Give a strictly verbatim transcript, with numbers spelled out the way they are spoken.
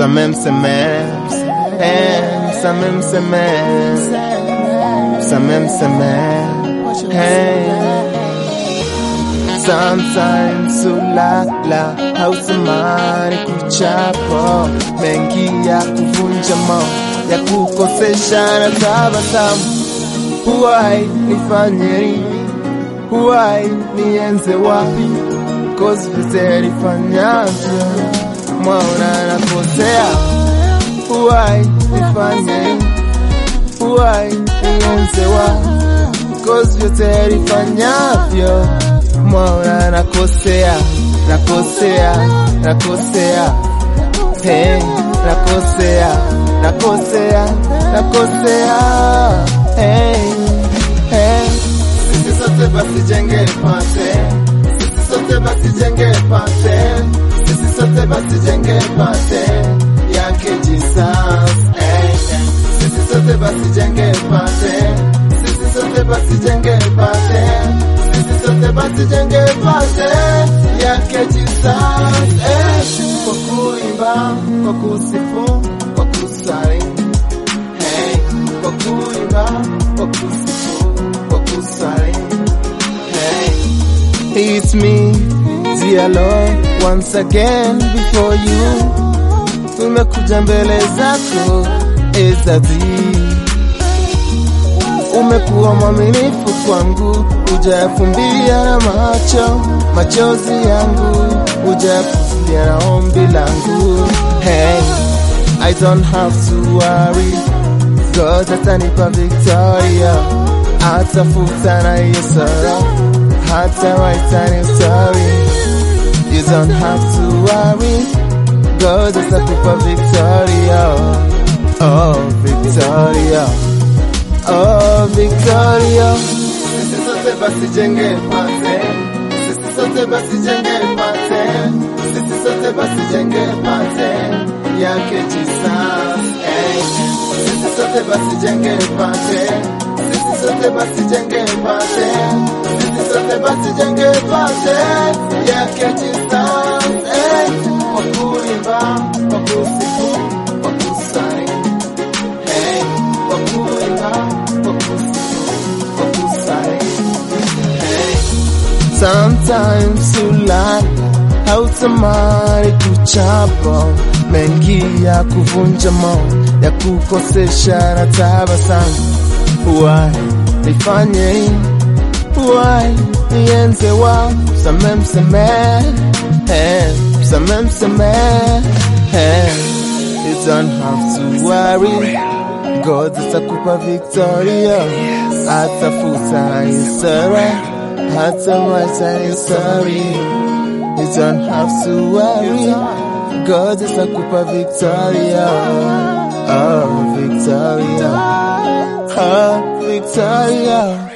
Samem semem, hey, samem semem, samem semem, hey. Sometimes ulala hautamani kuchapo, mengi ya kuvunja moyo, ya kukosesha na tabasamu. Huwai nifanye nini? Huwai nianze wapi? Cause vyote nifanyavyo mwaona nakosea. Huwai nifanye nini? Huwai nianze wapi? Cause vyote nifanyavyo mwaona nakosea, nakosea, nakosea, hey, nakosea, nakosea, nakosea, hey, hey. Sisi sote basi jenge pate, sisi sote basi jenge pate, sisi sote basi jenge pate, yake Jesus, hey, hey. Sisi sote basi jenge pate, sisi sote basi jenge pate, sisi sote basi jenge pate, yake Jesus, hey. Kwa kuimba, kwa kusifu, kwa kusali, hey. Kwa kuimba, kwa kusifu, kwa kusali, hey. It's me, dear Lord, once again before you. Tumekuja mbele zako, ezadi. Umekuwa mwaminifu kwangu, hujayafumbia na macho machozi yangu, hujayafumbia na ombi langu. Hey, I don't have to worry, God atanipa victoria, atafuta na hiyo sorrow, hata write a new story. You don't have to worry, God atatupa victoria, oh Victoria, oh Victoria. Sisi sote basi jenge pate, sisi sote basi jenge pate, sisi sote basi jenge pate, yake Jesus, hey. Sisi sote basi jenge pate, sisi sote basi jenge pate, sisi sote basi jenge pate, yake Jesus, hey. Kwa kuimba, kwa kusifu, kwa kusali, hey. Kwa kuimba, kwa kusifu, kwa kusali, hey. Sometimes ulala hautamani kuchapo, mengi ya kuvunja moyo, ya kukosesha na tabasamu. Huwai nifanye nini? Huwai nianze wapi? Samem semem, hey, samem semem, hey. You don't have to worry, God atakupa victoria, atafuta hiyo sorrow, hata write a new story. You don't have to worry, God atakupa victoria, oh Victoria, oh Victoria.